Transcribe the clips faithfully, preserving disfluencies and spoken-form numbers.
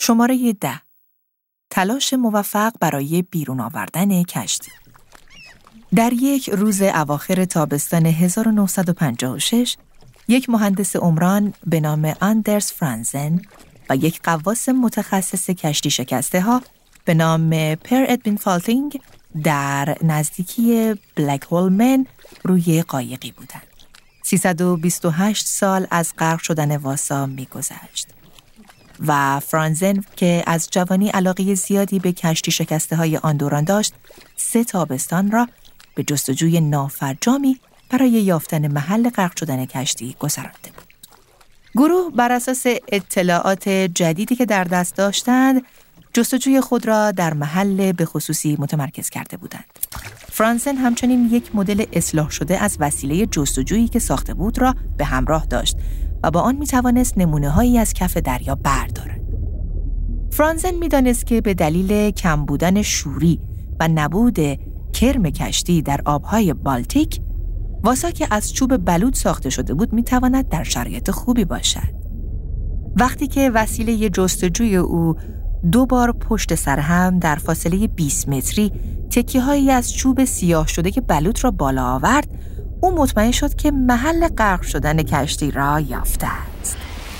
شماره ده. تلاش موفق برای بیرون آوردن کشتی. در یک روز اواخر تابستان هزار و نهصد و پنجاه و شش، یک مهندس عمران به نام آندرس فرانزن و یک غواص متخصص کشتی شکسته ها به نام پر ادوین فالتینگ در نزدیکی بلک هول من روی قایقی بودند. سیصد و بیست و هشت سال از غرق شدن واسا می‌گذشت و فرانزن که از جوانی علاقه زیادی به کشتی شکسته های آن دوران داشت، سه تابستان را به جستجوی نافرجامی برای یافتن محل غرق شدن کشتی گذرانده بود. گروه بر اساس اطلاعات جدیدی که در دست داشتند، جستجوی خود را در محل به خصوصی متمرکز کرده بودند. فرانزن همچنین یک مدل اصلاح شده از وسیله جستجویی که ساخته بود را به همراه داشت و با آن می‌توانست نمونه‌هایی از کف دریا بردارد. فرانزن می‌دانست که به دلیل کم بودن شوری و نبود کرم کشتی در آب‌های بالتیک، واسا که از چوب بلوط ساخته شده بود می‌تواند در شرایط خوبی باشد. وقتی که وسیله جستجوی او دو بار پشت سر هم در فاصله بیست متری تکیه‌هایی از چوب سیاه شده که بلوط را بالا آورد، او مطمئن شد که محل غرق شدن کشتی را یافته است.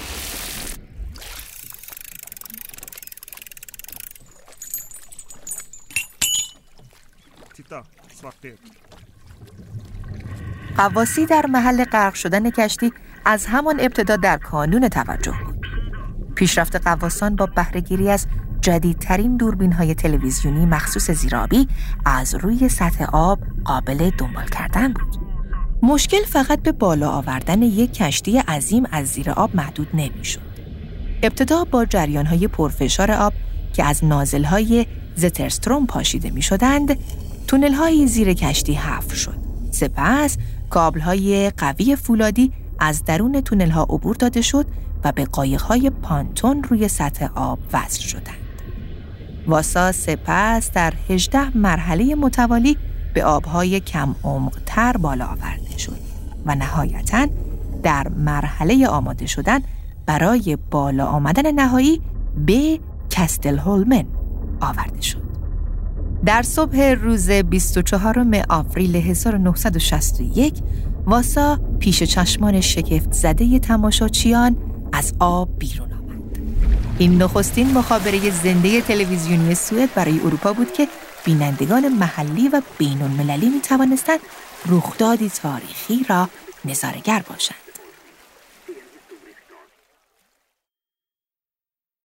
غواصی در محل غرق شدن کشتی از همان ابتدا در کانون توجه بود. پیشرفت غواصان با بهره‌گیری از جدیدترین دوربین‌های تلویزیونی مخصوص زیرآبی از روی سطح آب قابل دنبال کردن بود. مشکل فقط به بالا آوردن یک کشتی عظیم از زیر آب محدود نمی‌شد. ابتدا با جریان‌های پرفشار آب که از نازل‌های زترستروم پاشیده می‌شدند، تونل‌های زیر کشتی حفر شد. سپس کابل‌های قوی فولادی از درون تونل‌ها عبور داده شد و به قایق‌های پانتون روی سطح آب وصل شدند. واسا سپس در هجده مرحله متوالی به آب‌های کم عمق‌تر بالا آورده شد و نهایتاً در مرحله آماده شدن برای بالا آمدن نهایی به کستل هولمن آورده شد. در صبح روز بیست و چهارم آوریل هزار و نهصد و شصت و یک، واسا پیش چشمان شگفت زده تماشاچیان از آب بیرون آمد. این نخستین مخابره زنده تلویزیونی سوئد برای اروپا بود که بینندگان محلی و بین‌المللی می توانستند رخدادی تاریخی را نظاره‌گر باشند.